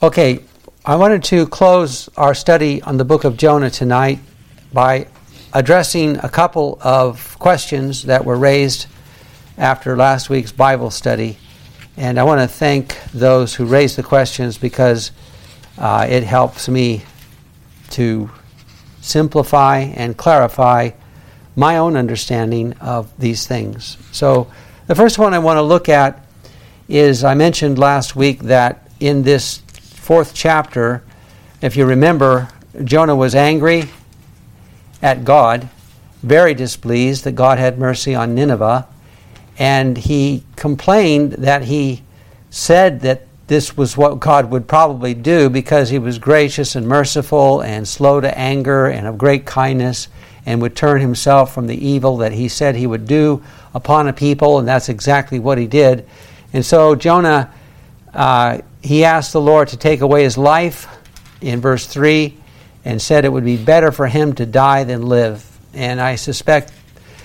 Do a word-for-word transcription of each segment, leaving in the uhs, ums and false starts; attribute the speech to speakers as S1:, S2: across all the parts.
S1: Okay, I wanted to close our study on the book of Jonah tonight by addressing a couple of questions that were raised after last week's Bible study. And I want to thank those who raised the questions because uh, it helps me to simplify and clarify my own understanding of these things. So the first one I want to look at is, I mentioned last week that in this fourth chapter, if you remember, Jonah was angry at God, very displeased that God had mercy on Nineveh, and he complained that he said that this was what God would probably do because he was gracious and merciful and slow to anger and of great kindness and would turn himself from the evil that he said he would do upon a people, and that's exactly what he did. And so Jonah, uh, he asked the Lord to take away his life in verse three and said it would be better for him to die than live. And I suspect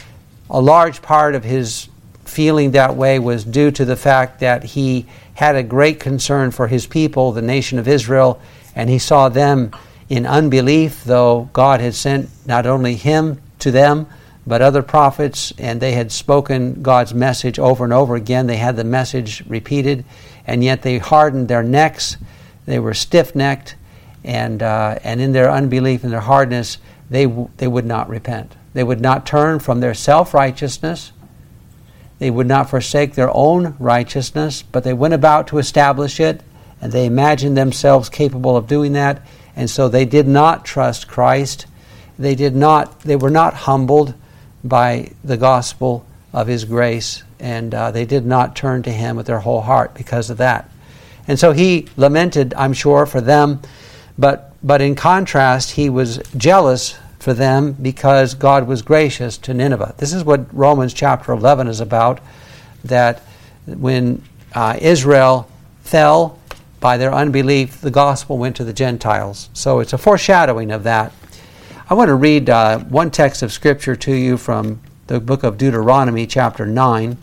S1: a large part of his feeling that way was due to the fact that he had a great concern for his people, the nation of Israel, and he saw them in unbelief, though God had sent not only him to them, but other prophets, and they had spoken God's message over and over again. They had the message repeated, and yet they hardened their necks. They were stiff-necked, and uh, and in their unbelief and their hardness, they w- they would not repent. They would not turn from their self-righteousness. They would not forsake their own righteousness, but they went about to establish it, and they imagined themselves capable of doing that, and so they did not trust Christ. They did not. They were not humbled by the gospel of His grace, and uh, they did not turn to Him with their whole heart because of that. And so he lamented, I'm sure, for them, but but in contrast, he was jealous for them because God was gracious to Nineveh. This is what Romans chapter eleven is about, that when uh, Israel fell by their unbelief, the gospel went to the Gentiles. So it's a foreshadowing of that. I want to read uh, one text of Scripture to you from the book of Deuteronomy, chapter nine,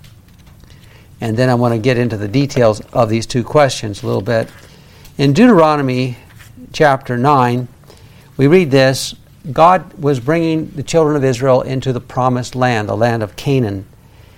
S1: and then I want to get into the details of these two questions a little bit. In Deuteronomy, chapter nine, we read this: God was bringing the children of Israel into the promised land, the land of Canaan,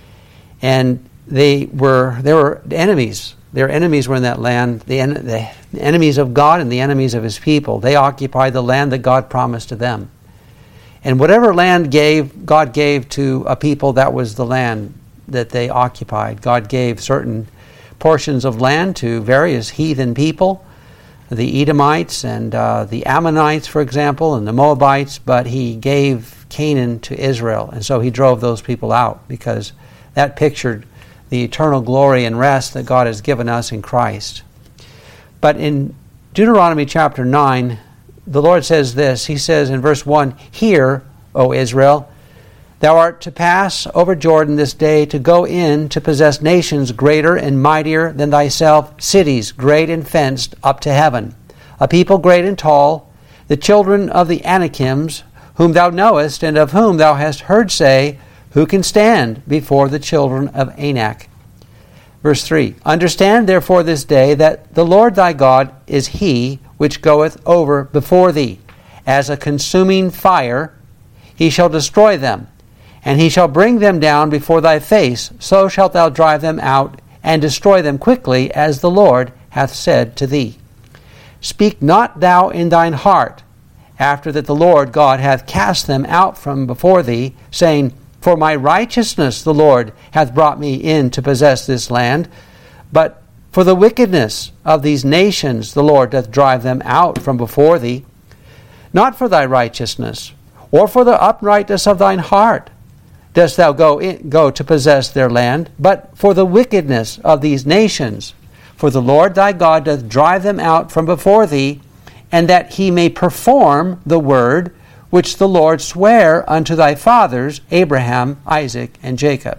S1: and they were there were enemies. Their enemies were in that land, the, en- the enemies of God and the enemies of His people. They occupied the land that God promised to them. And whatever land gave, God gave to a people, that was the land that they occupied. God gave certain portions of land to various heathen people, the Edomites and uh, the Ammonites, for example, and the Moabites, but He gave Canaan to Israel. And so He drove those people out because that pictured the eternal glory and rest that God has given us in Christ. But in Deuteronomy chapter nine, the Lord says this. He says in verse one, Hear, O Israel, thou art to pass over Jordan this day to go in to possess nations greater and mightier than thyself, cities great and fenced up to heaven, a people great and tall, the children of the Anakims, whom thou knowest, and of whom thou hast heard say, Who can stand before the children of Anak? Verse three, Understand therefore this day that the Lord thy God is He which goeth over before thee. As a consuming fire, He shall destroy them, and He shall bring them down before thy face. So shalt thou drive them out, and destroy them quickly, as the Lord hath said to thee. Speak not thou in thine heart, after that the Lord God hath cast them out from before thee, saying, For my righteousness the Lord hath brought me in to possess this land. But for the wickedness of these nations the Lord doth drive them out from before thee. Not for thy righteousness, or for the uprightness of thine heart, dost thou go in, go to possess their land, but for the wickedness of these nations. For the Lord thy God doth drive them out from before thee, and that He may perform the word which the Lord sware unto thy fathers, Abraham, Isaac, and Jacob.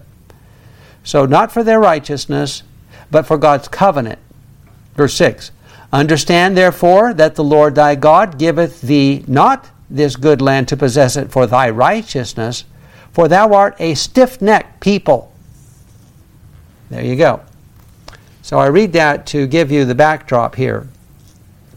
S1: So not for their righteousness, but for God's covenant. Verse six, Understand therefore that the Lord thy God giveth thee not this good land to possess it for thy righteousness, for thou art a stiff-necked people. There you go. So I read that to give you the backdrop here.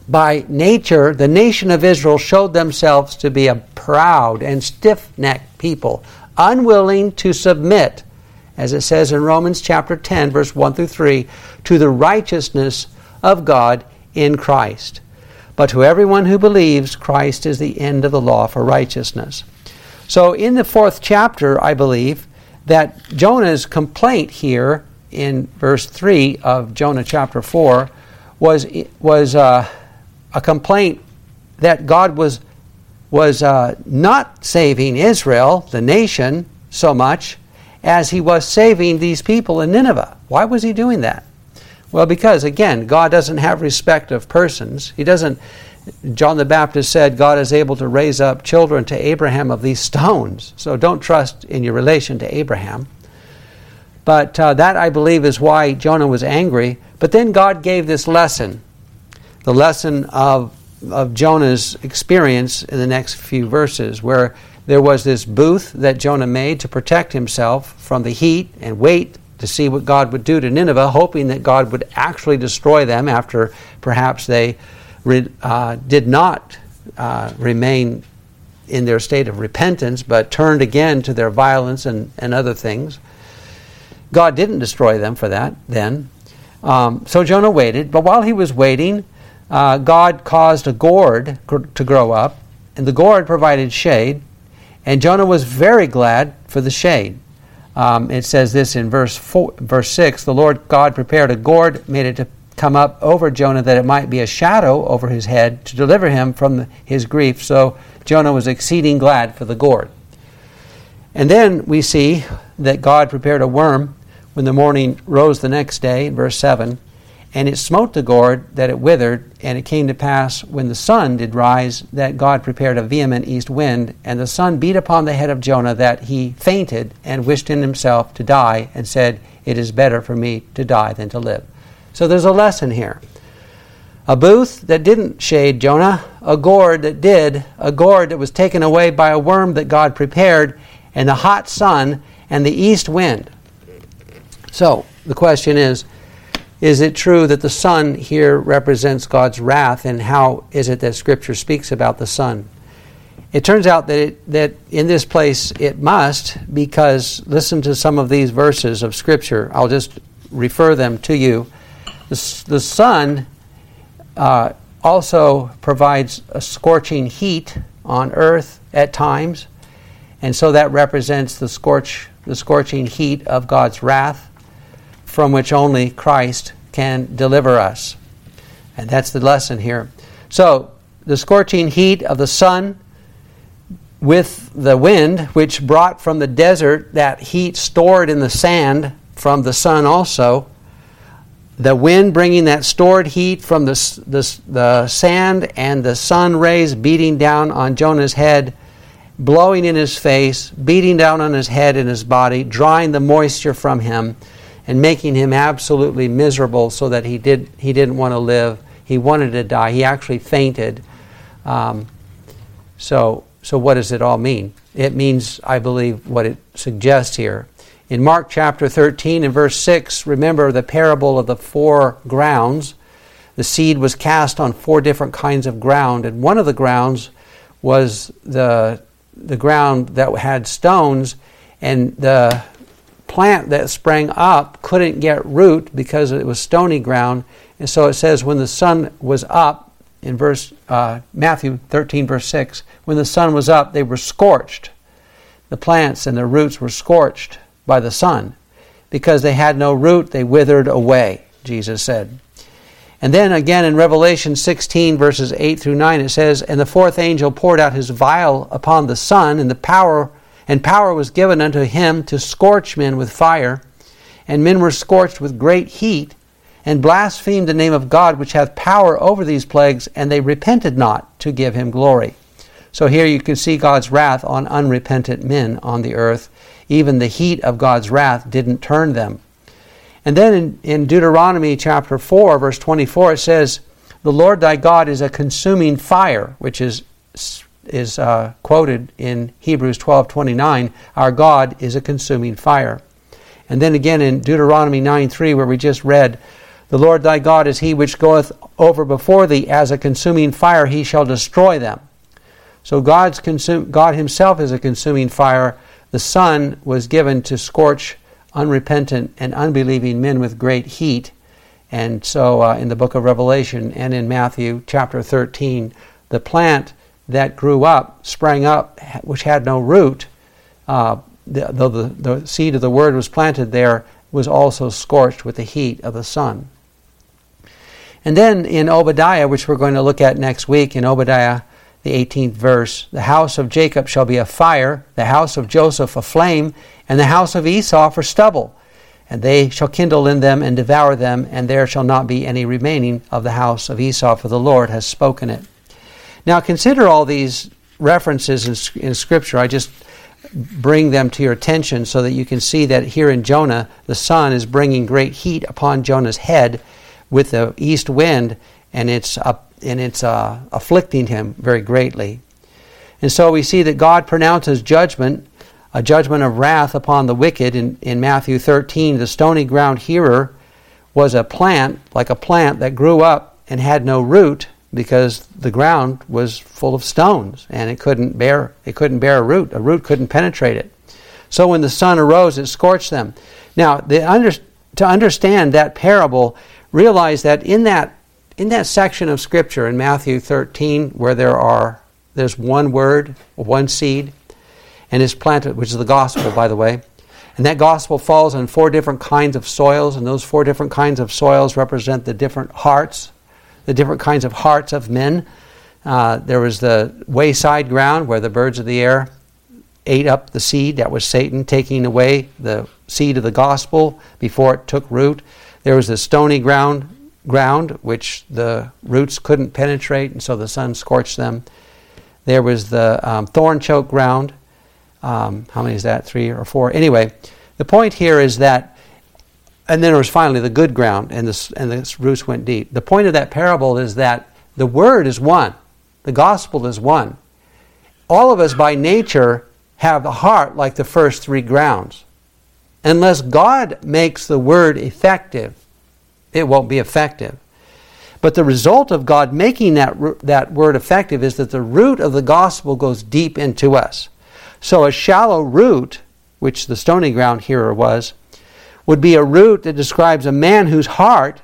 S1: by nature, the nation of Israel showed themselves to be a proud and stiff-necked people, unwilling to submit, as it says in Romans chapter ten, verse one through three, to the righteousness of God in Christ. But to everyone who believes, Christ is the end of the law for righteousness. So in the fourth chapter, I believe, that Jonah's complaint here in verse three of Jonah chapter four was was uh, a complaint that God was was uh, not saving Israel, the nation, so much as he was saving these people in Nineveh. Why was he doing that? Well, because, again, God doesn't have respect of persons. He doesn't, John the Baptist said, God is able to raise up children to Abraham of these stones. So don't trust in your relation to Abraham. But uh, that, I believe, is why Jonah was angry. But then God gave this lesson, the lesson of, of Jonah's experience in the next few verses, where there was this booth that Jonah made to protect himself from the heat and wait to see what God would do to Nineveh, hoping that God would actually destroy them after perhaps they uh, did not uh, remain in their state of repentance, but turned again to their violence and, and other things. God didn't destroy them for that then. Um, so Jonah waited, but while he was waiting, uh, God caused a gourd gr- to grow up, and the gourd provided shade, and Jonah was very glad for the shade. Um, it says this in verse four, verse six, the Lord God prepared a gourd, made it to come up over Jonah that it might be a shadow over his head to deliver him from the, his grief. So Jonah was exceeding glad for the gourd. And then we see that God prepared a worm when the morning rose the next day, in verse seven, and it smote the gourd that it withered, and it came to pass when the sun did rise that God prepared a vehement east wind, and the sun beat upon the head of Jonah that he fainted and wished in himself to die, and said, it is better for me to die than to live. So there's a lesson here. A booth that didn't shade Jonah, a gourd that did, a gourd that was taken away by a worm that God prepared, and the hot sun and the east wind. So the question is, is it true that the sun here represents God's wrath, and how is it that Scripture speaks about the sun? It turns out that it, that in this place it must, because listen to some of these verses of Scripture. I'll just refer them to you. The, the sun uh, also provides a scorching heat on earth at times, and so that represents the scorch, the scorching heat of God's wrath, from which only Christ can deliver us. And that's the lesson here. So, the scorching heat of the sun with the wind, which brought from the desert that heat stored in the sand from the sun also, the wind bringing that stored heat from the, the, the sand and the sun rays beating down on Jonah's head, blowing in his face, beating down on his head and his body, drawing the moisture from him, and making him absolutely miserable so that he did he didn't want to live. He wanted to die. He actually fainted. Um, so, so what does it all mean? It means, I believe, what it suggests here. In Mark chapter thirteen and verse six, remember the parable of the four grounds. The seed was cast on four different kinds of ground, and one of the grounds was the the ground that had stones, and the plant that sprang up couldn't get root because it was stony ground. And so it says when the sun was up, in verse uh, Matthew thirteen verse six, when the sun was up, they were scorched. The plants and the roots were scorched by the sun. Because they had no root, they withered away, Jesus said. And then again in Revelation sixteen verses eight through nine, it says, and the fourth angel poured out his vial upon the sun, and the power And power was given unto him to scorch men with fire. And men were scorched with great heat, and blasphemed the name of God, which hath power over these plagues, and they repented not to give him glory. So here you can see God's wrath on unrepentant men on the earth. Even the heat of God's wrath didn't turn them. And then in, in Deuteronomy chapter four, verse twenty-four, it says, the Lord thy God is a consuming fire, which is is uh, quoted in Hebrews twelve twenty-nine, our God is a consuming fire. And then again in Deuteronomy nine three, where we just read, the Lord thy God is he which goeth over before thee as a consuming fire, he shall destroy them. So God's consum- God himself is a consuming fire. The Son was given to scorch unrepentant and unbelieving men with great heat. And so uh, in the book of Revelation and in Matthew chapter thirteen, the plant that grew up, sprang up, which had no root, uh, though the, the seed of the word was planted there, was also scorched with the heat of the sun. And then in Obadiah, which we're going to look at next week, in Obadiah, the eighteenth verse, the house of Jacob shall be a fire, the house of Joseph a flame, and the house of Esau for stubble. And they shall kindle in them and devour them, and there shall not be any remaining of the house of Esau, for the Lord has spoken it. Now consider all these references in, in Scripture. I just bring them to your attention so that you can see that here in Jonah, the sun is bringing great heat upon Jonah's head with the east wind, and it's up, and it's uh, afflicting him very greatly. And so we see that God pronounces judgment, a judgment of wrath upon the wicked. In, in Matthew thirteen, the stony ground hearer was a plant, like a plant that grew up and had no root, because the ground was full of stones and it couldn't bear it couldn't bear a root. A root couldn't penetrate it. So when the sun arose, it scorched them. Now, the under, to understand that parable, realize that in that in that section of Scripture in Matthew thirteen, where there are there's one word, one seed, and it's planted, which is the gospel, by the way, and that gospel falls on four different kinds of soils, and those four different kinds of soils represent the different hearts. The different kinds of hearts of men. Uh, there was the wayside ground where the birds of the air ate up the seed. That was Satan taking away the seed of the gospel before it took root. There was the stony ground, ground which the roots couldn't penetrate, and so the sun scorched them. There was the um, thorn-choked ground. Um, how many is that? Three or four? Anyway, the point here is that. And then there was finally the good ground, and the, and the roots went deep. The point of that parable is that the word is one. The gospel is one. All of us by nature have a heart like the first three grounds. Unless God makes the word effective, it won't be effective. But the result of God making that, that word effective is that the root of the gospel goes deep into us. So a shallow root, which the stony ground hearer was, would be a root that describes a man whose heart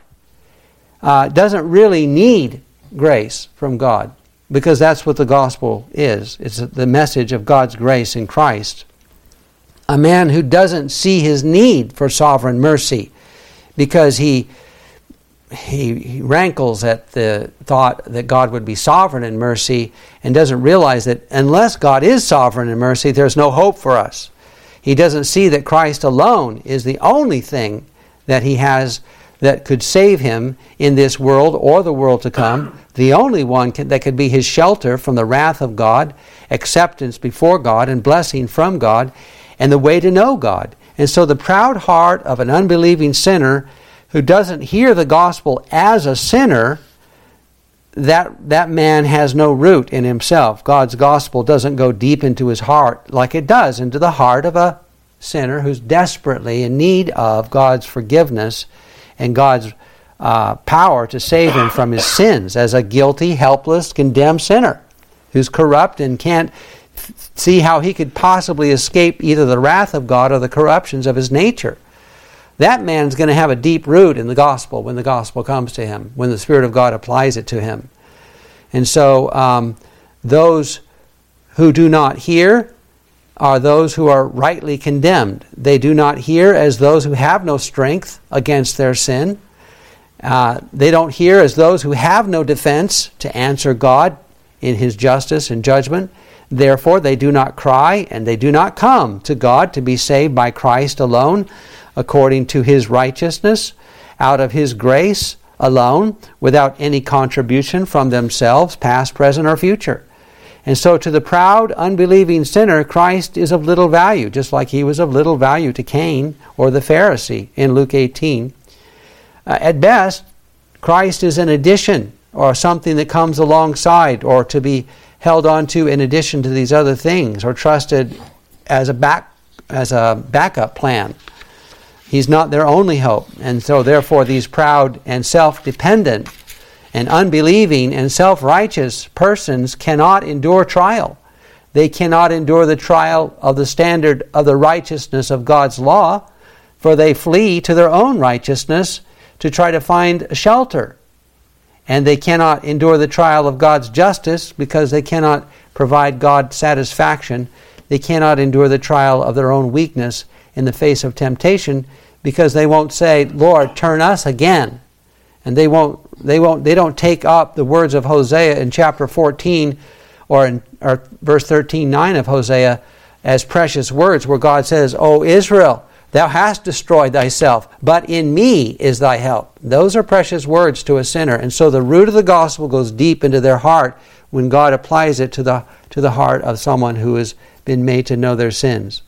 S1: uh, doesn't really need grace from God, because that's what the gospel is. It's the message of God's grace in Christ. A man who doesn't see his need for sovereign mercy, because he, he, he rankles at the thought that God would be sovereign in mercy, and doesn't realize that unless God is sovereign in mercy, there's no hope for us. He doesn't see that Christ alone is the only thing that he has that could save him in this world or the world to come. The only one can, that could be his shelter from the wrath of God, acceptance before God, and blessing from God, and the way to know God. And so the proud heart of an unbelieving sinner who doesn't hear the gospel as a sinner, that that man has no root in himself. God's gospel doesn't go deep into his heart like it does into the heart of a sinner who's desperately in need of God's forgiveness and God's uh, power to save him from his sins, as a guilty, helpless, condemned sinner who's corrupt and can't f- see how he could possibly escape either the wrath of God or the corruptions of his nature. That man's going to have a deep root in the gospel when the gospel comes to him, when the Spirit of God applies it to him. And so um, those who do not hear are those who are rightly condemned. They do not hear as those who have no strength against their sin. Uh, they don't hear as those who have no defense to answer God in His justice and judgment. Therefore, they do not cry and they do not come to God to be saved by Christ alone, according to His righteousness, out of His grace alone, without any contribution from themselves, past, present, or future. And so to the proud, unbelieving sinner, Christ is of little value, just like He was of little value to Cain or the Pharisee in Luke eighteen. Uh, at best, Christ is an addition or something that comes alongside or to be held on to in addition to these other things, or trusted as a back as a backup plan. He's not their only hope. And so therefore these proud and self-dependent And unbelieving and self-righteous persons cannot endure trial. They cannot endure the trial of the standard of the righteousness of God's law, for they flee to their own righteousness to try to find a shelter. And they cannot endure the trial of God's justice because they cannot provide God satisfaction. They cannot endure the trial of their own weakness in the face of temptation because they won't say, Lord, turn us again. And they won't, they won't, they don't take up the words of Hosea in chapter fourteen or in or verse thirteen nine of Hosea as precious words where God says, O Israel, thou hast destroyed thyself, but in me is thy help. Those are precious words to a sinner. And so the root of the gospel goes deep into their heart when God applies it to the to the heart of someone who has been made to know their sins.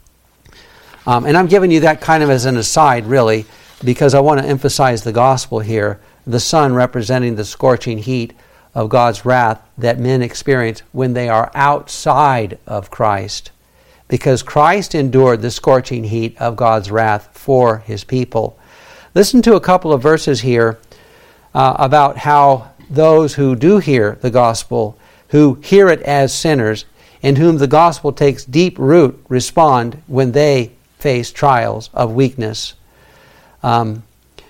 S1: Um, and I'm giving you that kind of as an aside, really, because I want to emphasize the gospel here, the sun representing the scorching heat of God's wrath that men experience when they are outside of Christ. Because Christ endured the scorching heat of God's wrath for his people. Listen to a couple of verses here uh, about how those who do hear the gospel, who hear it as sinners, in whom the gospel takes deep root, respond when they face trials of weakness. Um,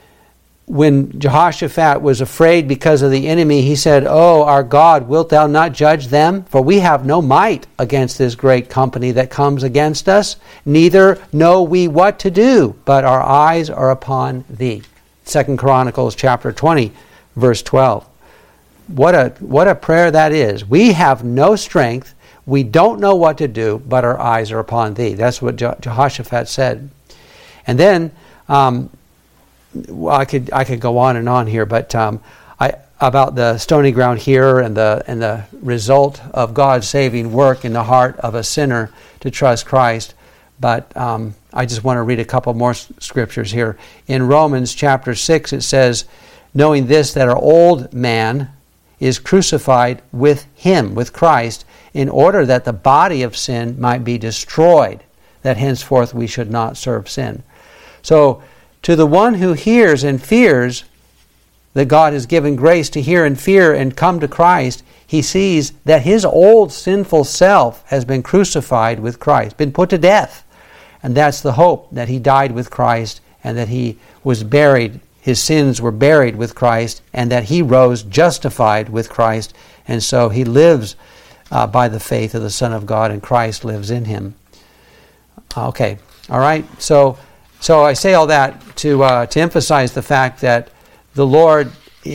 S1: when Jehoshaphat was afraid because of the enemy, he said, Oh, our God, wilt thou not judge them? For we have no might against this great company that comes against us, neither know we what to do, but our eyes are upon thee. Second Chronicles chapter twenty, verse twelve. What a, what a prayer that is. We have no strength, we don't know what to do, but our eyes are upon thee. That's what Je- Jehoshaphat said. And then, um, well, I could I could go on and on here, but um, I about the stony ground here and the and the result of God's saving work in the heart of a sinner to trust Christ. But um, I just want to read a couple more s- scriptures here. In Romans chapter six, it says, knowing this, that our old man is crucified with him, with Christ, in order that the body of sin might be destroyed, that henceforth we should not serve sin. So, to the one who hears and fears that God has given grace to hear and fear and come to Christ, he sees that his old sinful self has been crucified with Christ, been put to death. And that's the hope, that he died with Christ and that he was buried, his sins were buried with Christ, and that he rose justified with Christ. And so he lives uh, by the faith of the Son of God, and Christ lives in him. Okay, all right, so... So I say all that to uh, to emphasize the fact that the Lord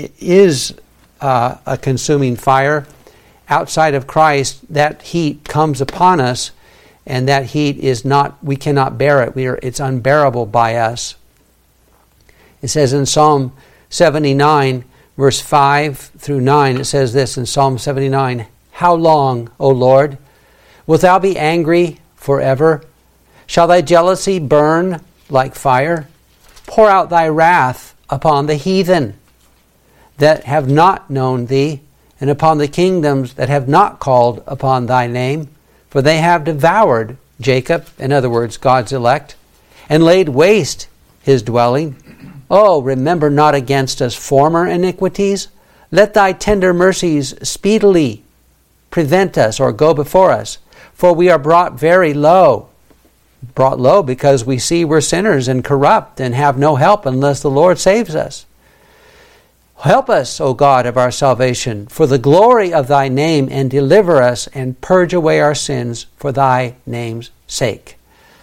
S1: is uh, a consuming fire. Outside of Christ, that heat comes upon us, and that heat is not, we cannot bear it. We are, it's unbearable by us. It says in Psalm seventy-nine, verse five through nine, it says this in Psalm seventy-nine, How long, O Lord, wilt thou be angry forever? Shall thy jealousy burn like fire? Pour out thy wrath upon the heathen that have not known thee, and upon the kingdoms that have not called upon thy name. For they have devoured Jacob, in other words, God's elect, and laid waste his dwelling. Oh, remember not against us former iniquities. Let thy tender mercies speedily prevent us, or go before us. For we are brought very low. Brought low because we see we're sinners and corrupt and have no help unless the Lord saves us. Help us, O God of our salvation, for the glory of thy name, and deliver us and purge away our sins for thy name's sake.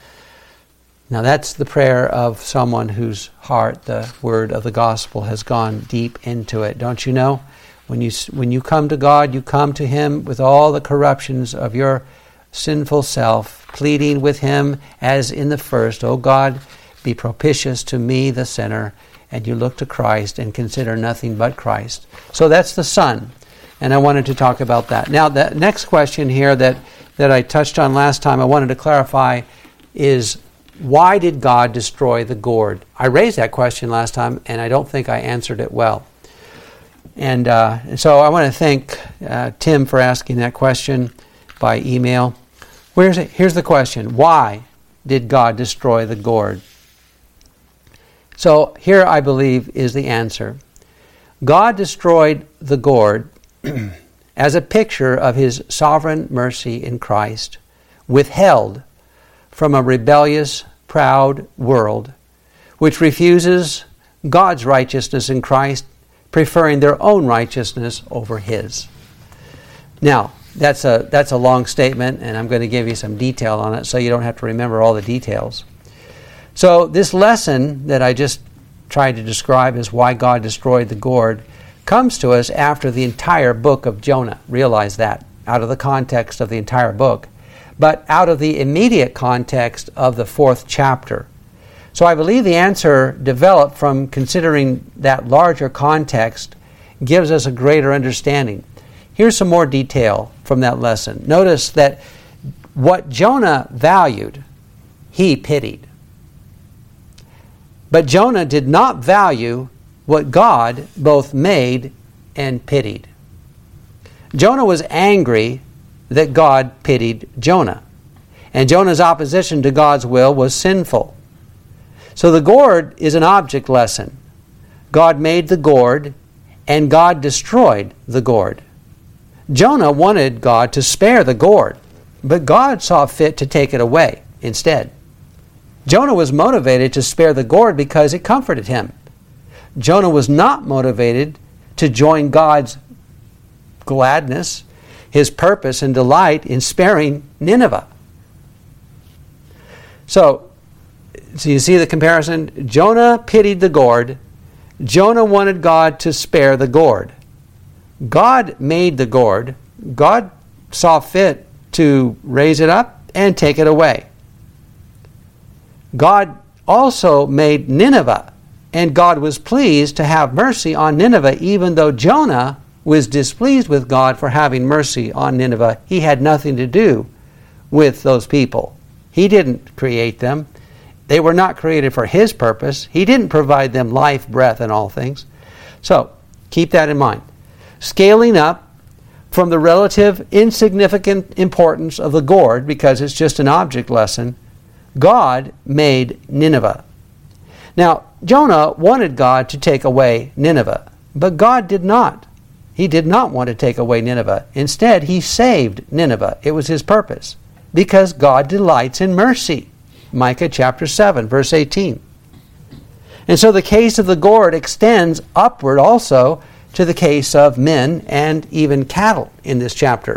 S1: Now that's the prayer of someone whose heart the word of the gospel has gone deep into it. Don't you know? When you when you come to God, you come to him with all the corruptions of your sinful self, pleading with him as in the first, O God, be propitious to me, the sinner. And you look to Christ and consider nothing but Christ. So that's the Son. And I wanted to talk about that. Now, the next question here that, that I touched on last time, I wanted to clarify, is why did God destroy the gourd? I raised that question last time, and I don't think I answered it well. And uh, so I want to thank uh, Tim for asking that question by email. Where's it? Here's the question. Why did God destroy the gourd? So here, I believe, is the answer. God destroyed the gourd as a picture of his sovereign mercy in Christ, withheld from a rebellious, proud world, which refuses God's righteousness in Christ, preferring their own righteousness over his. Now, that's a that's a long statement, and I'm going to give you some detail on it so you don't have to remember all the details. So this lesson that I just tried to describe as why God destroyed the gourd comes to us after the entire book of Jonah. Realize that, out of the context of the entire book, but out of the immediate context of the fourth chapter. So I believe the answer developed from considering that larger context gives us a greater understanding. Here's some more detail from that lesson. Notice that what Jonah valued, he pitied. But Jonah did not value what God both made and pitied. Jonah was angry that God pitied Jonah, and Jonah's opposition to God's will was sinful. So the gourd is an object lesson. God made the gourd, and God destroyed the gourd. Jonah wanted God to spare the gourd, but God saw fit to take it away instead. Jonah was motivated to spare the gourd because it comforted him. Jonah was not motivated to join God's gladness, his purpose and delight in sparing Nineveh. So, so you see the comparison? Jonah pitied the gourd. Jonah wanted God to spare the gourd. God made the gourd. God saw fit to raise it up and take it away. God also made Nineveh, and God was pleased to have mercy on Nineveh, even though Jonah was displeased with God for having mercy on Nineveh. He had nothing to do with those people. He didn't create them. They were not created for his purpose. He didn't provide them life, breath, and all things. So, keep that in mind. Scaling up from the relative insignificant importance of the gourd, because it's just an object lesson, God made Nineveh. Now, Jonah wanted God to take away Nineveh, but God did not. He did not want to take away Nineveh. Instead, he saved Nineveh. It was his purpose, because God delights in mercy. Micah chapter seven, verse eighteen. And so the case of the gourd extends upward also to the case of men and even cattle in this chapter.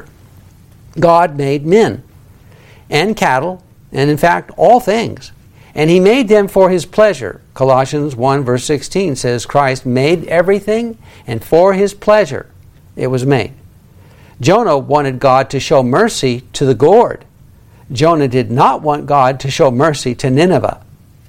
S1: God made men and cattle, and in fact all things, and he made them for his pleasure. Colossians one verse sixteen says Christ made everything, and for his pleasure it was made. Jonah wanted God to show mercy to the gourd. Jonah did not want God to show mercy to Nineveh.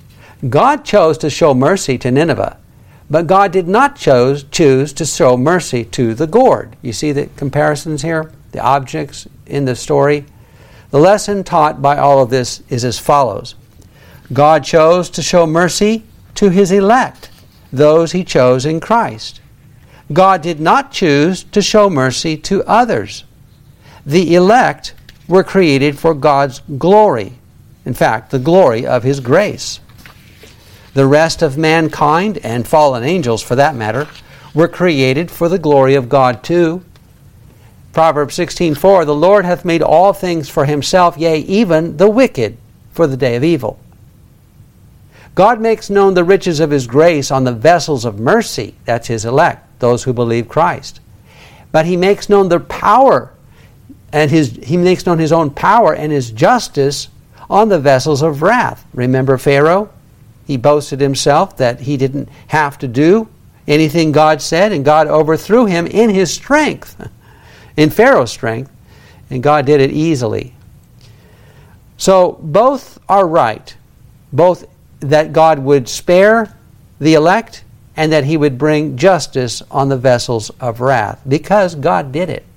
S1: God chose to show mercy to Nineveh, but God did not chose, choose to show mercy to the gourd. You see the comparisons here? The objects in the story? The lesson taught by all of this is as follows. God chose to show mercy to his elect, those he chose in Christ. God did not choose to show mercy to others. The elect were created for God's glory. In fact, the glory of his grace. The rest of mankind, and fallen angels for that matter, were created for the glory of God too. Proverbs sixteen four, the Lord hath made all things for himself, yea, even the wicked for the day of evil. God makes known the riches of his grace on the vessels of mercy, that's his elect, those who believe Christ. But he makes known the power, and his he makes known his own power and his justice on the vessels of wrath. Remember Pharaoh? He boasted himself that he didn't have to do anything God said, and God overthrew him in his strength, in Pharaoh's strength, and God did it easily. So both are right, both that God would spare the elect and that he would bring justice on the vessels of wrath, because God did it.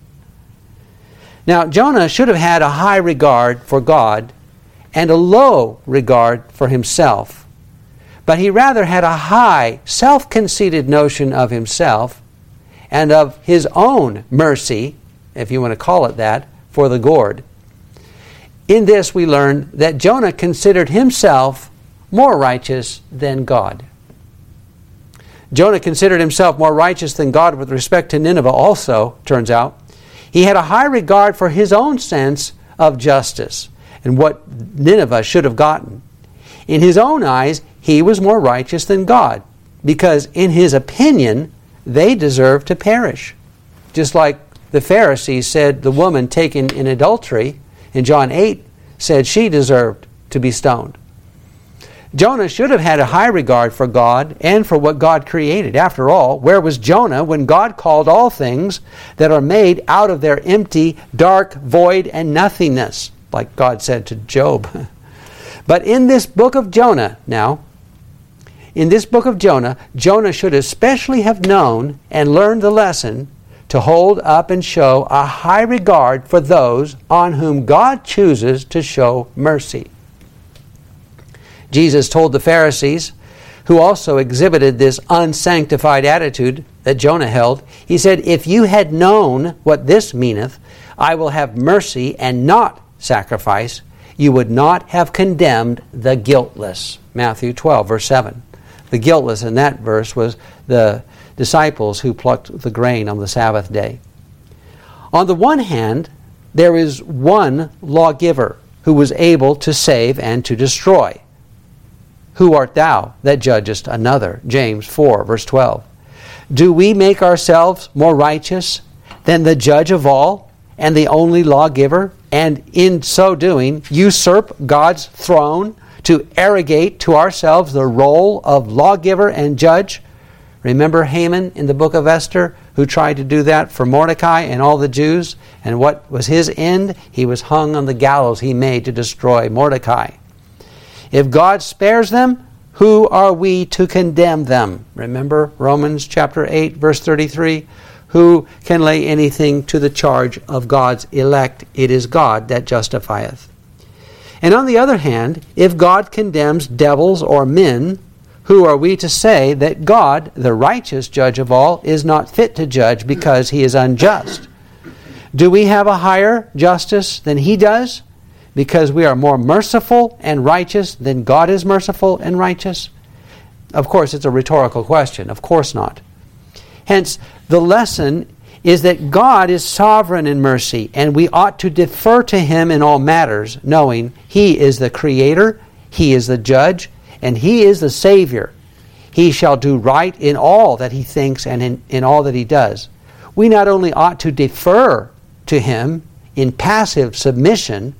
S1: Now, Jonah should have had a high regard for God and a low regard for himself. But he rather had a high, self-conceited notion of himself and of his own mercy, if you want to call it that, for the gourd. In this we learn that Jonah considered himself more righteous than God. Jonah considered himself more righteous than God with respect to Nineveh also, turns out. He had a high regard for his own sense of justice and what Nineveh should have gotten. In his own eyes, he was more righteous than God, because in his opinion, they deserved to perish. Just like the Pharisees said the woman taken in adultery in John eight said she deserved to be stoned. Jonah should have had a high regard for God and for what God created. After all, where was Jonah when God called all things that are made out of their empty, dark, void, and nothingness, like God said to Job? But in this book of Jonah now, in this book of Jonah, Jonah should especially have known and learned the lesson to hold up and show a high regard for those on whom God chooses to show mercy. Jesus told the Pharisees, who also exhibited this unsanctified attitude that Jonah held, he said, "If you had known what this meaneth, I will have mercy and not sacrifice, you would not have condemned the guiltless." Matthew twelve, verse seven. The guiltless in that verse was the disciples who plucked the grain on the Sabbath day. On the one hand, there is one lawgiver who was able to save and to destroy. Who art thou that judgest another? James four, verse twelve. Do we make ourselves more righteous than the judge of all and the only lawgiver, and in so doing usurp God's throne to arrogate to ourselves the role of lawgiver and judge? Remember Haman in the book of Esther, who tried to do that for Mordecai and all the Jews? And what was his end? He was hung on the gallows he made to destroy Mordecai. If God spares them, who are we to condemn them? Remember Romans chapter eight, verse thirty-three? Who can lay anything to the charge of God's elect? It is God that justifieth. And on the other hand, if God condemns devils or men, who are we to say that God, the righteous judge of all, is not fit to judge because he is unjust? Do we have a higher justice than he does, because we are more merciful and righteous than God is merciful and righteous? Of course, it's a rhetorical question. Of course not. Hence, the lesson is that God is sovereign in mercy, and we ought to defer to him in all matters, knowing he is the creator, he is the judge, and he is the Savior. He shall do right in all that he thinks and in, in all that he does. We not only ought to defer to him in passive submission,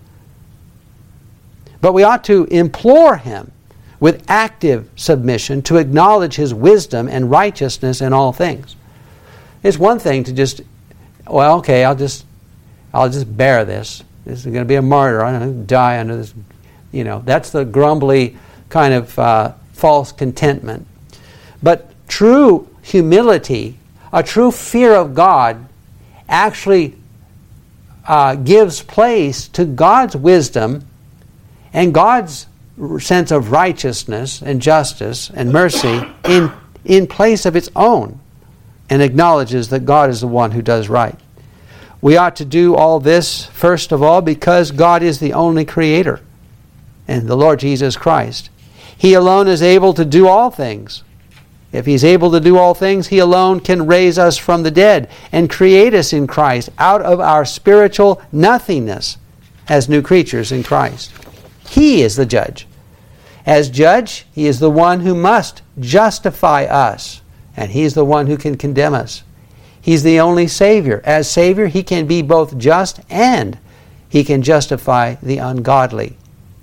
S1: but we ought to implore him with active submission to acknowledge his wisdom and righteousness in all things. It's one thing to just, well, okay, I'll just, I'll just bear this. This is going to be a martyr. I'm going to die under this. You know, that's the grumbly kind of uh, false contentment. But true humility, a true fear of God, actually uh, gives place to God's wisdom and God's sense of righteousness and justice and mercy in, in place of its own, and acknowledges that God is the one who does right. We ought to do all this, first of all, because God is the only creator, and the Lord Jesus Christ. He alone is able to do all things. If he's able to do all things, he alone can raise us from the dead and create us in Christ out of our spiritual nothingness as new creatures in Christ. He is the judge. As judge, he is the one who must justify us, and he's the one who can condemn us. He's the only Savior. As Savior, he can be both just and he can justify the ungodly.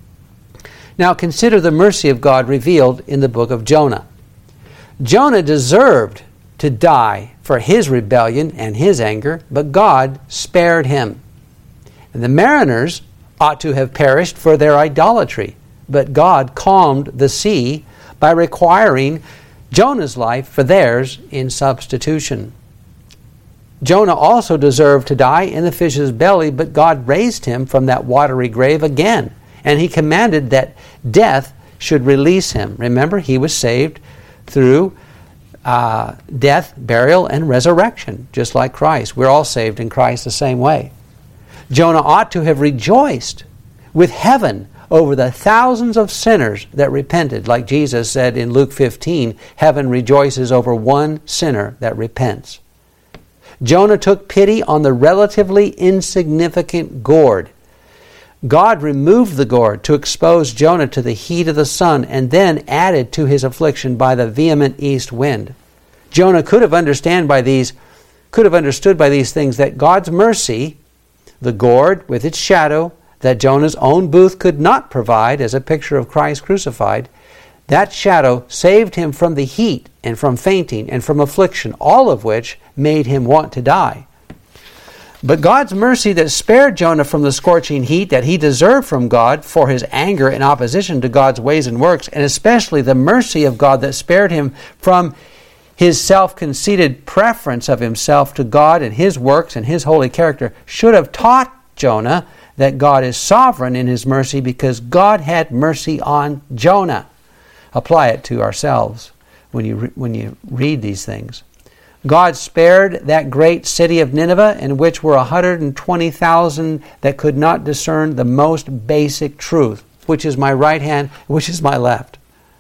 S1: Now consider the mercy of God revealed in the book of Jonah. Jonah deserved to die for his rebellion and his anger, but God spared him. And the mariners ought to have perished for their idolatry, but God calmed the sea by requiring Jonah's life for theirs in substitution. Jonah also deserved to die in the fish's belly, but God raised him from that watery grave again, and he commanded that death should release him. Remember, he was saved through uh, death, burial, and resurrection, just like Christ. We're all saved in Christ the same way. Jonah ought to have rejoiced with heaven over the thousands of sinners that repented. Like Jesus said in Luke fifteen, heaven rejoices over one sinner that repents. Jonah took pity on the relatively insignificant gourd. God removed the gourd to expose Jonah to the heat of the sun and then added to his affliction by the vehement east wind. Jonah could have understand by these, could have understood by these things that God's mercy, the gourd with its shadow, that Jonah's own booth could not provide as a picture of Christ crucified, that shadow saved him from the heat and from fainting and from affliction, all of which made him want to die. But God's mercy that spared Jonah from the scorching heat that he deserved from God for his anger in opposition to God's ways and works, and especially the mercy of God that spared him from his self-conceited preference of himself to God and his works and his holy character, should have taught Jonah that God is sovereign in his mercy because God had mercy on Jonah. Apply it to ourselves when you re- when you read these things. God spared that great city of Nineveh, in which were one hundred twenty thousand that could not discern the most basic truth, which is my right hand, which is my left.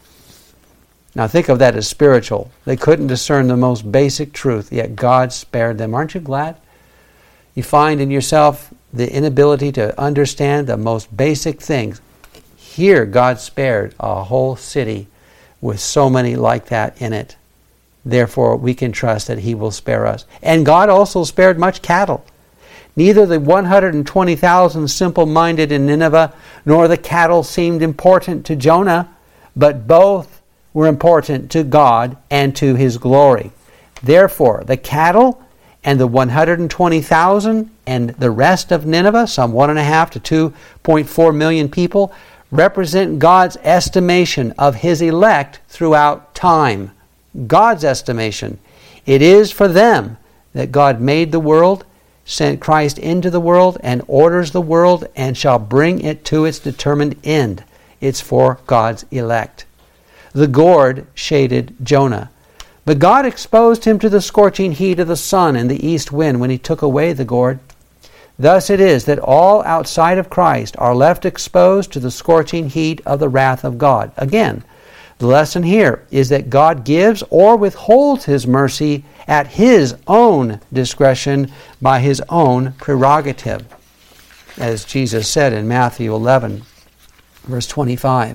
S1: Now think of that as spiritual. They couldn't discern the most basic truth, yet God spared them. Aren't you glad? You find in yourself the inability to understand the most basic things. Here God spared a whole city with so many like that in it. Therefore, we can trust that He will spare us. And God also spared much cattle. Neither the one hundred twenty thousand simple-minded in Nineveh nor the cattle seemed important to Jonah, but both were important to God and to His glory. Therefore, the cattle and the one hundred twenty thousand and the rest of Nineveh, some one and a half to two point four million people, represent God's estimation of His elect throughout time. God's estimation. It is for them that God made the world, sent Christ into the world, and orders the world, and shall bring it to its determined end. It's for God's elect. The gourd shaded Jonah, but God exposed him to the scorching heat of the sun and the east wind when He took away the gourd. Thus it is that all outside of Christ are left exposed to the scorching heat of the wrath of God. Again, the lesson here is that God gives or withholds His mercy at His own discretion by His own prerogative, as Jesus said in Matthew eleven, verse twenty-five.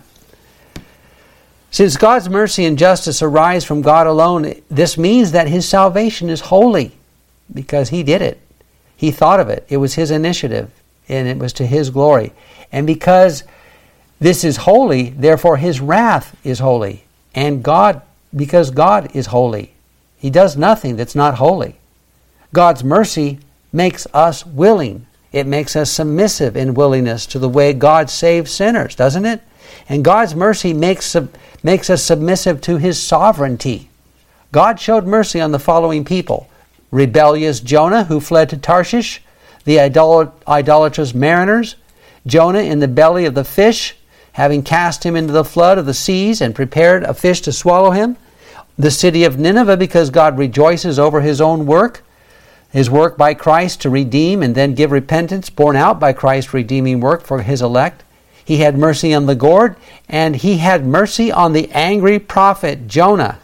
S1: Since God's mercy and justice arise from God alone, this means that His salvation is holy because He did it. He thought of it. It was His initiative, and it was to His glory. And because this is holy, therefore His wrath is holy. And God, because God is holy, He does nothing that's not holy. God's mercy makes us willing. It makes us submissive in willingness to the way God saves sinners, doesn't it? And God's mercy makes, makes us submissive to His sovereignty. God showed mercy on the following people: rebellious Jonah, who fled to Tarshish; the idol- idolatrous mariners; Jonah in the belly of the fish, having cast him into the flood of the seas and prepared a fish to swallow him; the city of Nineveh, because God rejoices over His own work, His work by Christ to redeem and then give repentance, borne out by Christ's redeeming work for His elect. He had mercy on the gourd, and He had mercy on the angry prophet Jonah.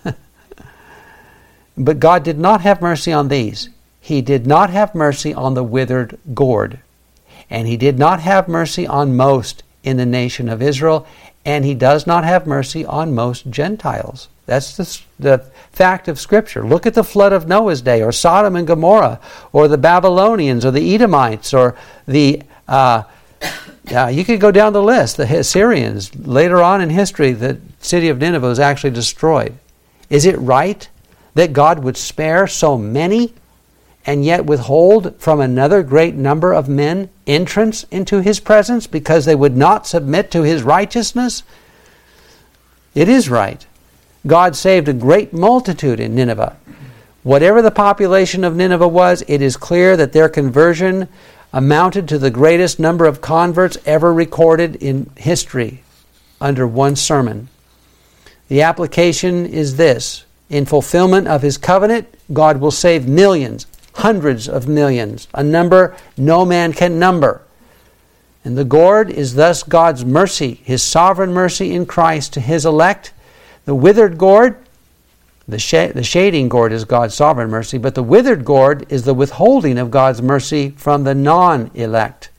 S1: But God did not have mercy on these. He did not have mercy on the withered gourd. And He did not have mercy on most in the nation of Israel, and He does not have mercy on most Gentiles. That's the, the fact of Scripture. Look at the flood of Noah's day, or Sodom and Gomorrah, or the Babylonians, or the Edomites, or the, uh, uh, you could go down the list, the Assyrians. Later on in history, the city of Nineveh was actually destroyed. Is it right that God would spare so many and yet withhold from another great number of men entrance into His presence because they would not submit to His righteousness? It is right. God saved a great multitude in Nineveh. Whatever the population of Nineveh was, it is clear that their conversion amounted to the greatest number of converts ever recorded in history under one sermon. The application is this: in fulfillment of His covenant, God will save millions, hundreds of millions, a number no man can number. And the gourd is thus God's mercy, his sovereign mercy in Christ to his elect. The withered gourd, the, sh- the shading gourd is God's sovereign mercy, but the withered gourd is the withholding of God's mercy from the non-elect,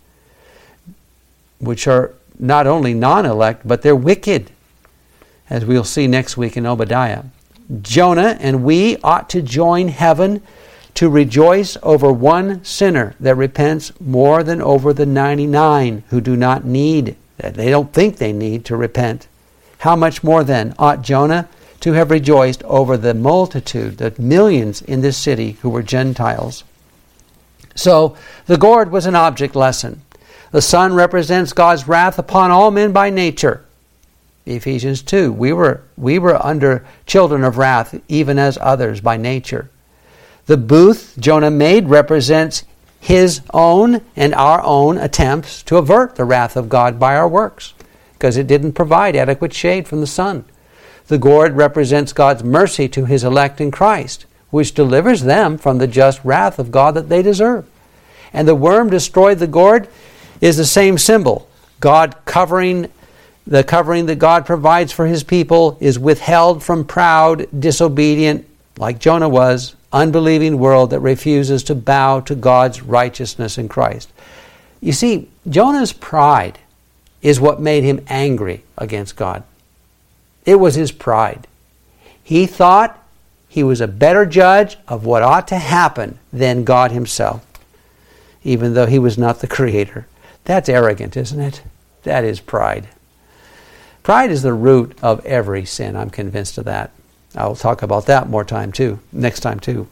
S1: which are not only non-elect, but they're wicked, as we'll see next week in Obadiah. Jonah and we ought to join heaven to rejoice over one sinner that repents more than over the ninety-nine who do not need, they don't think they need to repent. How much more then ought Jonah to have rejoiced over the multitude, the millions in this city who were Gentiles? So the gourd was an object lesson. The sun represents God's wrath upon all men by nature. Ephesians two, we were, we were under children of wrath, even as others by nature. The booth Jonah made represents his own and our own attempts to avert the wrath of God by our works, because it didn't provide adequate shade from the sun. The gourd represents God's mercy to his elect in Christ, which delivers them from the just wrath of God that they deserve. And the worm destroyed the gourd is the same symbol. God covering, the covering that God provides for his people is withheld from proud, disobedient, like Jonah was, unbelieving world that refuses to bow to God's righteousness in Christ. You see, Jonah's pride is what made him angry against God. It was his pride. He thought he was a better judge of what ought to happen than God himself, even though he was not the creator. That's arrogant, isn't it? That is pride. Pride is the root of every sin. I'm convinced of that. I'll talk about that more time too, next time too.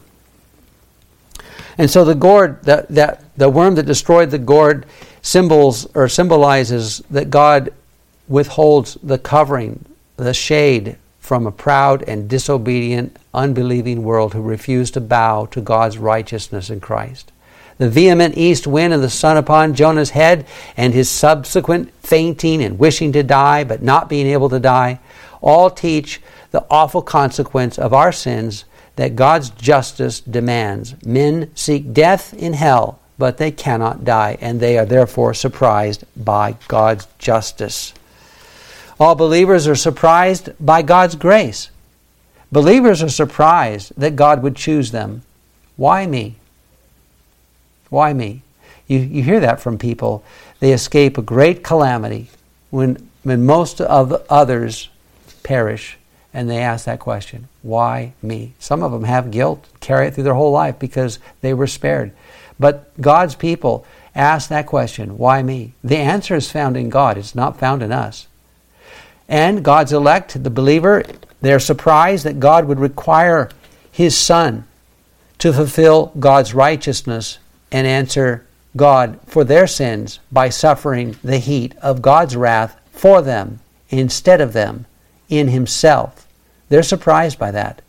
S1: And so the gourd, that, that the worm that destroyed the gourd symbols or symbolizes that God withholds the covering, the shade from a proud and disobedient, unbelieving world who refuse to bow to God's righteousness in Christ. The vehement east wind and the sun upon Jonah's head and his subsequent fainting and wishing to die but not being able to die all teach the awful consequence of our sins that God's justice demands. Men seek death in hell, but they cannot die, and they are therefore surprised by God's justice. All believers are surprised by God's grace. Believers are surprised that God would choose them. Why me? Why me? You, you hear that from people. They escape a great calamity when, when most of the others perish. And they ask that question, why me? Some of them have guilt, carry it through their whole life because they were spared. But God's people ask that question, why me? The answer is found in God. It's not found in us. And God's elect, the believer, they're surprised that God would require his Son to fulfill God's righteousness and answer God for their sins by suffering the heat of God's wrath for them instead of them in himself. They're surprised by that.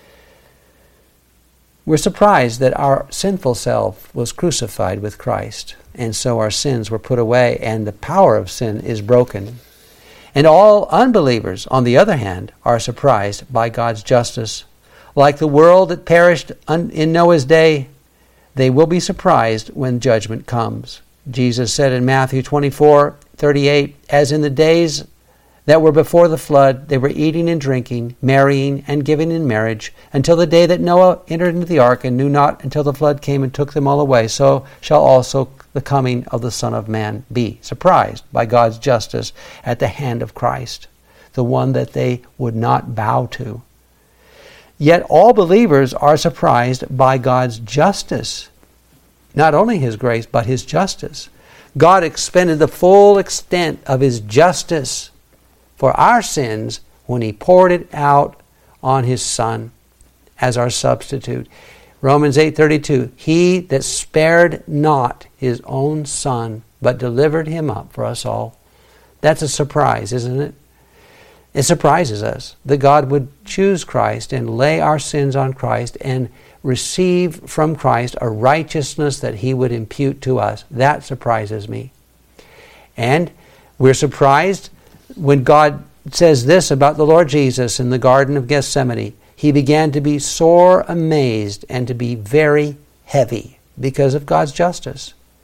S1: We're surprised that our sinful self was crucified with Christ, and so our sins were put away, and the power of sin is broken. And all unbelievers, on the other hand, are surprised by God's justice. Like the world that perished in Noah's day, they will be surprised when judgment comes. Jesus said in Matthew twenty-four thirty-eight, as in the days that were before the flood, they were eating and drinking, marrying and giving in marriage, until the day that Noah entered into the ark and knew not until the flood came and took them all away. So shall also the coming of the Son of Man be. Surprised by God's justice at the hand of Christ, the one that they would not bow to. Yet all believers are surprised by God's justice. Not only his grace, but his justice. God expended the full extent of his justice for our sins when he poured it out on his Son as our substitute. Romans eight thirty-two, he that spared not his own Son, but delivered him up for us all. That's a surprise, isn't it? It surprises us that God would choose Christ and lay our sins on Christ and receive from Christ a righteousness that he would impute to us. That surprises me. And we're surprised when God says this about the Lord Jesus in the Garden of Gethsemane. He began to be sore amazed and to be very heavy because of God's justice.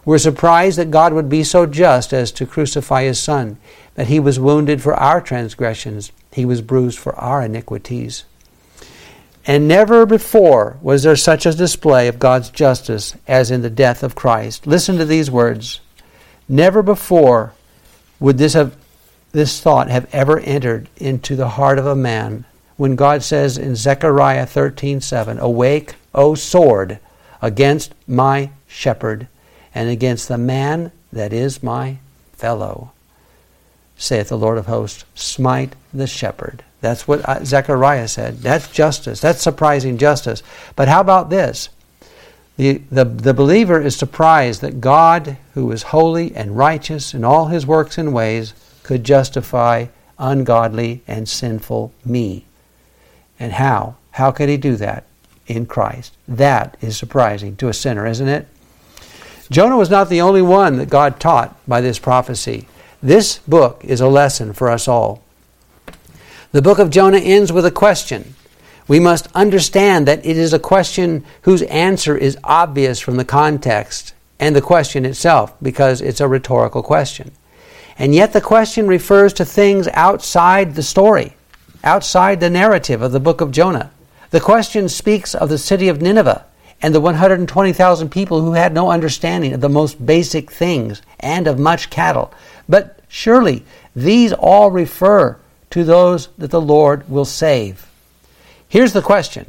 S1: We're surprised that God would be so just as to crucify His Son, that He was wounded for our transgressions, He was bruised for our iniquities. And never before was there such a display of God's justice as in the death of Christ. Listen to these words. Never before would this have this thought have ever entered into the heart of a man, when God says in Zechariah thirteen seven, "Awake, O sword, against my shepherd, and against the man that is my fellow, saith the Lord of hosts, smite the shepherd." That's what Zechariah said. That's justice. That's surprising justice. But how about this? The, the, the believer is surprised that God, who is holy and righteous in all His works and ways, could justify ungodly and sinful me. And how? How could He do that? In Christ. That is surprising to a sinner, isn't it? Jonah was not the only one that God taught by this prophecy. This book is a lesson for us all. The book of Jonah ends with a question. We must understand that it is a question whose answer is obvious from the context and the question itself, because it's a rhetorical question. And yet the question refers to things outside the story, outside the narrative of the book of Jonah. The question speaks of the city of Nineveh and the one hundred twenty thousand people who had no understanding of the most basic things and of much cattle. But surely these all refer to those that the Lord will save. Here's the question.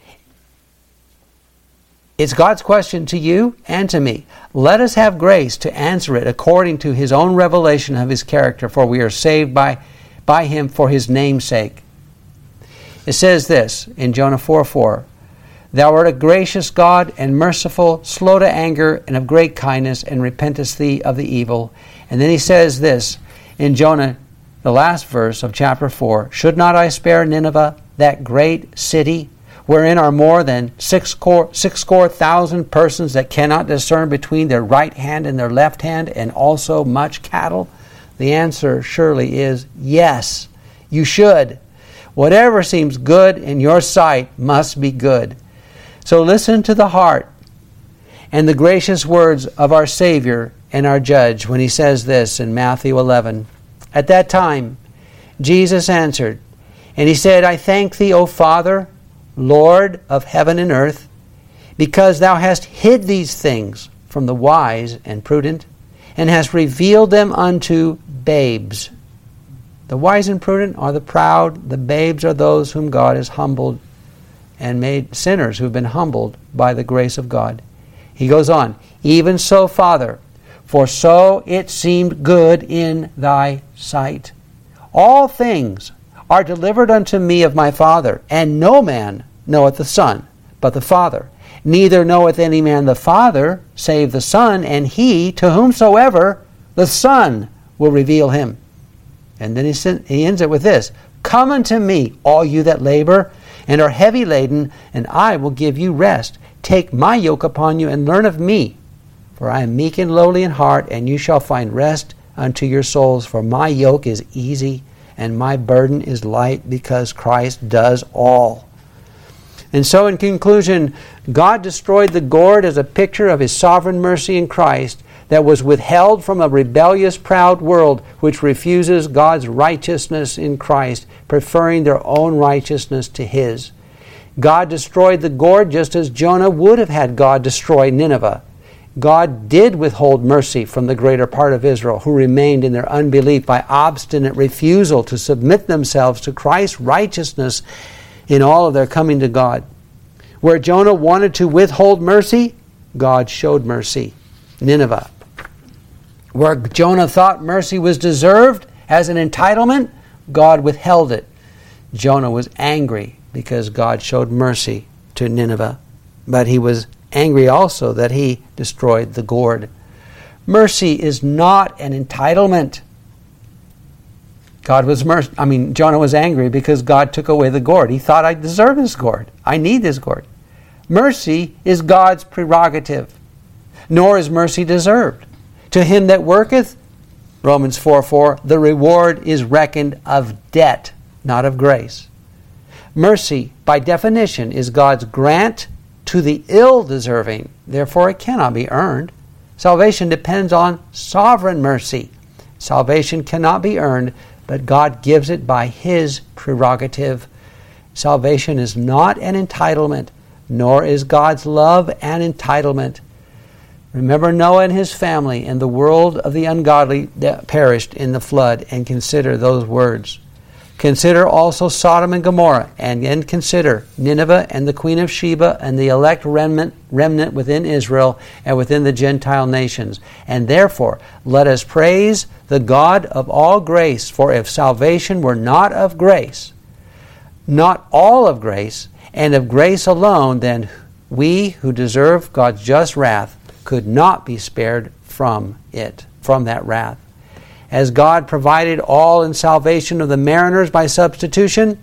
S1: It's God's question to you and to me. Let us have grace to answer it according to His own revelation of His character, for we are saved by, by Him for His name's sake. It says this in Jonah four four, "Thou art a gracious God and merciful, slow to anger, and of great kindness, and repentest thee of the evil." And then he says this in Jonah, the last verse of chapter four, "Should not I spare Nineveh, that great city, wherein are more than six score, six score thousand persons that cannot discern between their right hand and their left hand, and also much cattle?" The answer surely is yes, you should. Whatever seems good in your sight must be good. So listen to the heart and the gracious words of our Savior and our Judge when He says this in Matthew eleven. "At that time Jesus answered, and He said, I thank Thee, O Father, Lord of heaven and earth, because Thou hast hid these things from the wise and prudent, and hast revealed them unto babes." The wise and prudent are the proud. The babes are those whom God has humbled and made sinners who have been humbled by the grace of God. He goes on, "Even so, Father, for so it seemed good in Thy sight. All things are delivered unto me of my Father, and no man knoweth the Son, but the Father. Neither knoweth any man the Father, save the Son, and he to whomsoever the Son will reveal Him." And then he ends it with this, "Come unto me, all you that labor and are heavy laden, and I will give you rest. Take my yoke upon you, and learn of me. For I am meek and lowly in heart, and you shall find rest unto your souls. For my yoke is easy, and my burden is light, because Christ does all." And so in conclusion, God destroyed the gourd as a picture of His sovereign mercy in Christ that was withheld from a rebellious, proud world which refuses God's righteousness in Christ, preferring their own righteousness to His. God destroyed the gourd just as Jonah would have had God destroy Nineveh. God did withhold mercy from the greater part of Israel, who remained in their unbelief by obstinate refusal to submit themselves to Christ's righteousness in all of their coming to God. Where Jonah wanted to withhold mercy, God showed mercy. Nineveh. Where Jonah thought mercy was deserved as an entitlement, God withheld it. Jonah was angry because God showed mercy to Nineveh. But he was angry also that He destroyed the gourd. Mercy is not an entitlement. God was merc- I mean, Jonah was angry because God took away the gourd. He thought, I deserve this gourd. I need this gourd. Mercy is God's prerogative, nor is mercy deserved. To him that worketh, Romans four four, the reward is reckoned of debt, not of grace. Mercy, by definition, is God's grant to the ill-deserving. Therefore, it cannot be earned. Salvation depends on sovereign mercy. Salvation cannot be earned, but God gives it by His prerogative. Salvation is not an entitlement, nor is God's love an entitlement. Remember Noah and his family and the world of the ungodly that perished in the flood, and consider those words. Consider also Sodom and Gomorrah, and then consider Nineveh and the queen of Sheba and the elect remnant, remnant within Israel and within the Gentile nations. And therefore, let us praise the God of all grace, for if salvation were not of grace, not all of grace, and of grace alone, then we who deserve God's just wrath could not be spared from it, from that wrath. As God provided all in salvation of the mariners by substitution,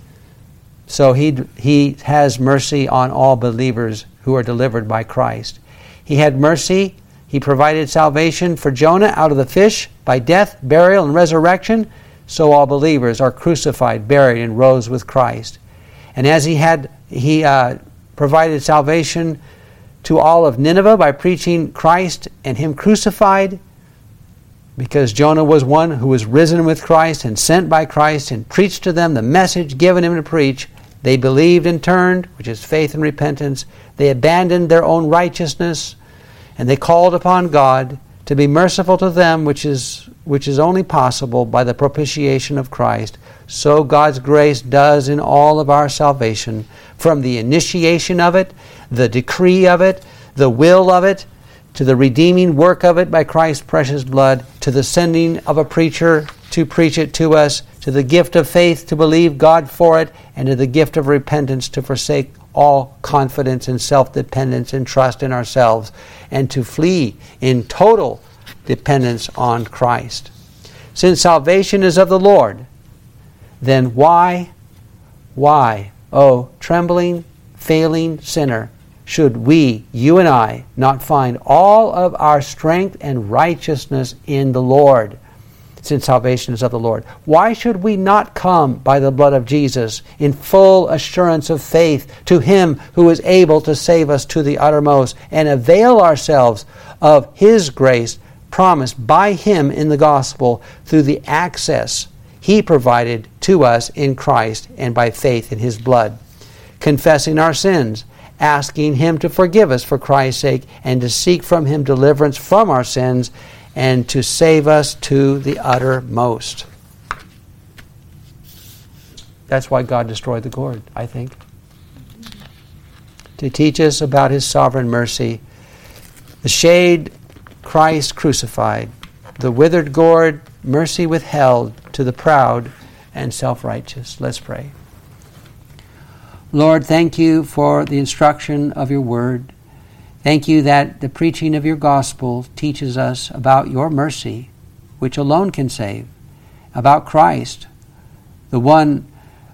S1: so he, he has mercy on all believers who are delivered by Christ. He had mercy. He provided salvation for Jonah out of the fish by death, burial, and resurrection. So all believers are crucified, buried, and rose with Christ. And as he had, he uh, provided salvation to all of Nineveh by preaching Christ and Him crucified, because Jonah was one who was risen with Christ and sent by Christ and preached to them the message given him to preach. They believed and turned, which is faith and repentance. They abandoned their own righteousness, and they called upon God to be merciful to them, which is which is only possible by the propitiation of Christ. So God's grace does in all of our salvation, from the initiation of it, the decree of it, the will of it, to the redeeming work of it by Christ's precious blood, to the sending of a preacher to preach it to us, to the gift of faith to believe God for it, and to the gift of repentance to forsake all confidence and self-dependence and trust in ourselves, and to flee in total dependence on Christ. Since salvation is of the Lord, then why, why, oh trembling, failing sinner, should we, you and I, not find all of our strength and righteousness in the Lord, since salvation is of the Lord? Why should we not come by the blood of Jesus in full assurance of faith to Him who is able to save us to the uttermost, and avail ourselves of His grace promised by Him in the gospel through the access He provided to us in Christ and by faith in His blood, confessing our sins, asking Him to forgive us for Christ's sake, and to seek from Him deliverance from our sins, and to save us to the uttermost. That's why God destroyed the gourd, I think. To teach us about His sovereign mercy. The shade, Christ crucified. The withered gourd, mercy withheld to the proud and self-righteous. Let's pray. Lord, thank You for the instruction of Your word. Thank You that the preaching of Your gospel teaches us about Your mercy, which alone can save, about Christ, the one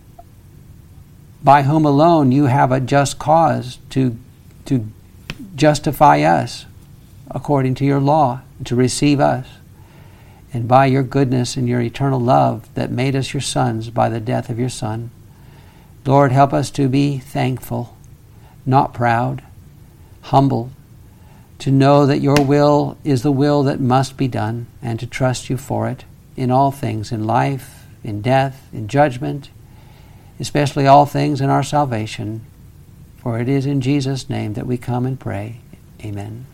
S1: by whom alone You have a just cause to, to justify us according to Your law, to receive us, and by Your goodness and Your eternal love that made us Your sons by the death of Your Son. Lord, help us to be thankful, not proud, humble, to know that Your will is the will that must be done, and to trust You for it in all things, in life, in death, in judgment, especially all things in our salvation. For it is in Jesus' name that we come and pray. Amen.